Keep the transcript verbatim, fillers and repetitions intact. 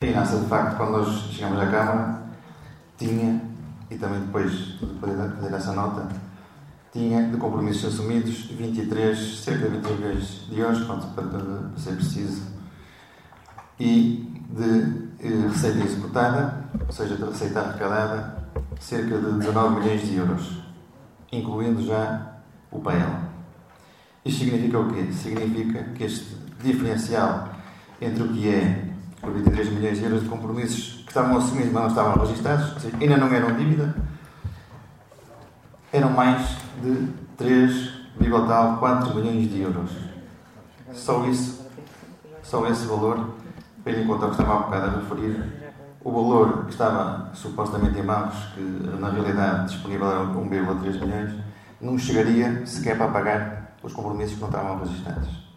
a INASA, de facto, quando nós chegamos à Câmara, tinha, e também depois de poder fazer essa nota, tinha de compromissos assumidos vinte e três, cerca de vinte e três milhões de euros, para, para, para ser preciso, e de eh, receita executada, ou seja, de receita arrecadada, cerca de dezanove milhões de euros, incluindo já o P L. Isto significa o quê? Significa que este diferencial entre o que é os vinte e três milhões de euros de compromissos que estavam assumidos, mas não estavam registados, ou seja, ainda não eram dívida, eram mais de três vírgula quatro milhões de euros. Só isso, só esse valor, tendo em conta o que estava há bocado a referir, o valor que estava supostamente em bancos, que na realidade disponível era um vírgula três milhões, não chegaria sequer para pagar os compromissos que não estavam registados.